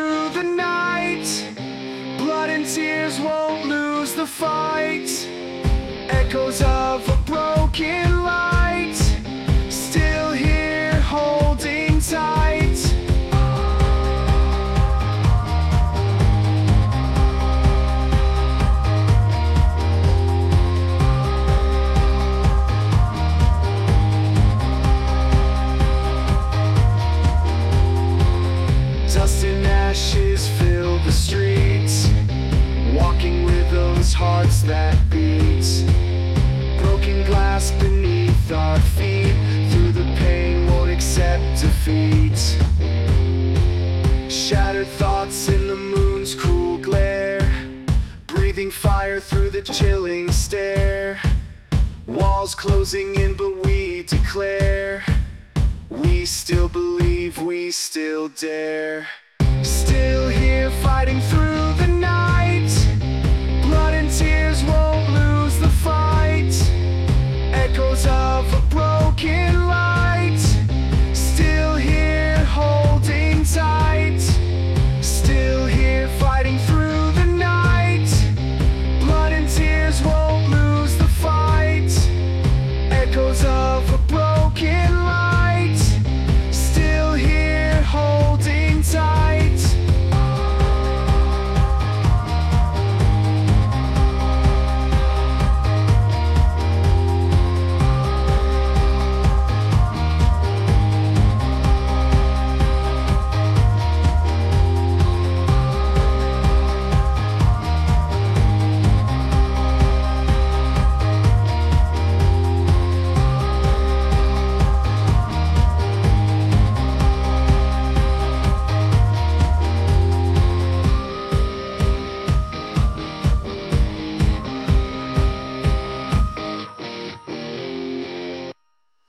through the night. Blood and tears won't lose the fight. Echoes of a broken light, still here holding tight. Dust and ashes fill the streets, walking with those hearts that beat. Broken glass beneath our feet, through the pain won't accept defeat. Shattered thoughts in the moon's cruel glare, breathing fire through the chilling stare. Walls closing in, but we declare, we still believe, we still dare.